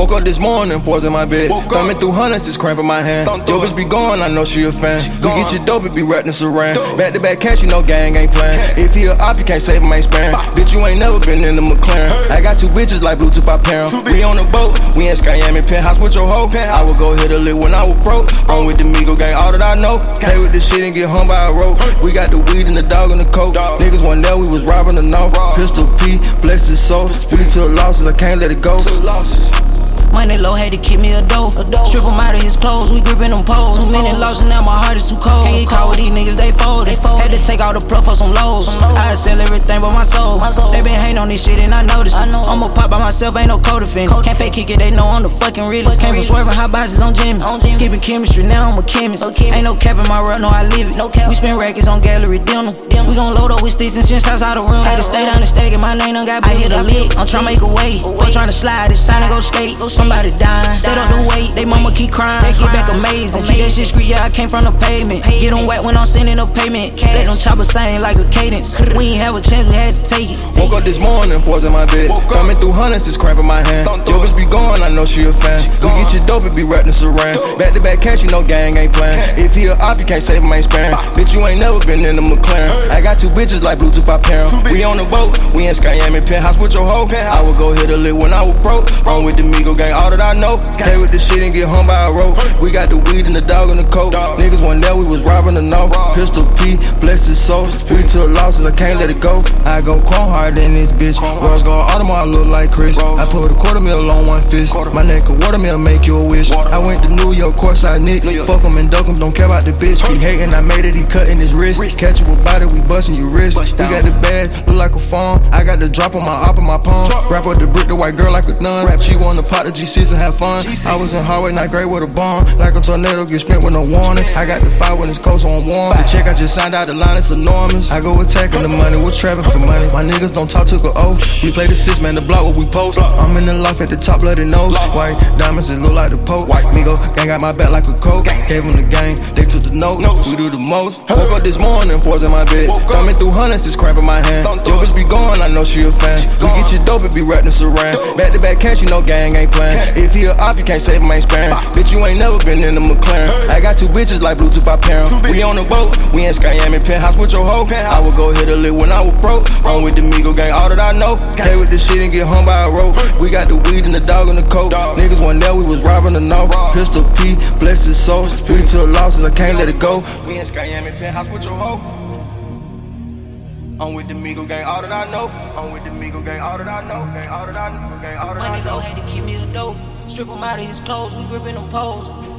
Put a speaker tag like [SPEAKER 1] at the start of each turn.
[SPEAKER 1] Woke up this morning, fours in my bed. Thumbing through hundreds, it's cramping my hand. Yo, bitch be gone, I know she a fan. We get your dope, it be wrapped in saran. Back to back cash, you know gang ain't playing. If he a op, you can't save him, ain't sparing. Bitch, you ain't never been in the McLaren. I got two bitches like Bluetooth by parent. We on the boat, we in Skyami penthouse with your hoe. I would go hit a lick when I was broke. On with the Migo gang, all that I know. Play with this shit and get hung by a rope. We got the weed and the dog and the coke. Niggas wasn't there, we was robbing the north. Pistol P, bless his soul. We took losses, I can't let it go.
[SPEAKER 2] Money low, had to keep me a dough. Strip him out of his clothes, we gripping them poles. Too many losses, now my heart is too cold. Can't get caught with these niggas, they folded. Had to take all the pluck for some lows. I sell everything but my soul. They been hating on this shit and I noticed it. I'ma pop by myself, ain't no co-defendant. Can't fake kick it, they know I'm the fucking realest. Came from swerving hot boxes on Jimmy. Skipping chemistry, now I'm a chemist. Ain't no cap in my rut, no I live it. We spend records on gallery dinner. We gon' load up with sticks and shit outside the room. Had to stay down the stake and my name done got I hit a lick, I'm tryna make a way. Fuck tryna slide, it's time to go skate. Somebody dying, set up the weight, they mama keep crying. Get back amazing, keep that shit street, yeah, I came from the pavement. Get them wet when I'm sending a payment. Let them choppers sing like a cadence. We ain't have a chance, we had to take it.
[SPEAKER 1] Woke up this morning, fours in my bed. Thumbing through hundreds, it's cramping my hand. Yo, bitch be gone, I know she a fan. We get your dope, it be wrapped in saran. Back to back cash, you know gang ain't playing. If he a op, you can't save him, ain't sparing. Bitch, you ain't never been in the McLaren. I got two bitches like Bluetooth by parent. We on the boat, we in Skyami penthouse with your hoe. I would go hit a lick when I was broke. On with the Migo gang, all that I know. Play with this shit and get hung by a rope. We got the weed and the dog and the coke. Niggas wasn't there, we was robbing the north. Pistol P, bless his soul. We took losses, I can't let it go. I go chrome harder than this bitch. Girls go Audemars, look like Chris. I put a $250,000 on one fist. My neck a watermelon, make you a wish. I went to New York, courtside Knicks. Fuck him and duck him, don't care about the bitch. He hating, I made it, he cutting his wrist. Catch you with body, we busting your wrist. We got the bag, look like a farm. I got the drop on my op and my palm. Wrap up the brick, the white girl like a nun. She wanna pop the G6 and have fun. I was in hallway, not great with a bomb. Like a tornado, get spent with no warning. I got the fire when it's cold, so I'm warm. The check I just signed out, the line is enormous. I go attacking the money, we're trapping for money. My niggas don't talk to the O. We play the 6 man, the block what we post. I'm in the loft at the top, bloody nose. White diamonds, it look like the Pope. White Migo, gang got my back like a coat. Gave them the game, they took the notes. We do the most. Woke up this morning, fours in my bed. Thumbing through hundreds, it's cramping my hand. Yo, bitch be gone, I know she a fan. We get your dope, it be wrapped in saran. Back to back cash, you know gang ain't playing. If he a op, you can't save him, ain't sparing. Bitch, you ain't never been in the McLaren. I got two bitches like Bluetooth by parent. We on the boat, we in Skyami penthouse with your hoe. I would go hit a lick when I was broke. On with the Migo gang, all that I know. Play with this shit and get hung by a rope. We got the weed and the dog and the coke. Niggas wasn't there, we was robbing the north. Pistol P, bless his soul. We took losses, I can't let it go. We in Skyami penthouse with your hoe. I'm with the Migo gang, all that I know. I'm with the Migo gang, all that I know. Gang, all that I know. Gang, all that I know.
[SPEAKER 2] Money low, had to keep me a dough. Strip him out of his clothes, we gripping them poles.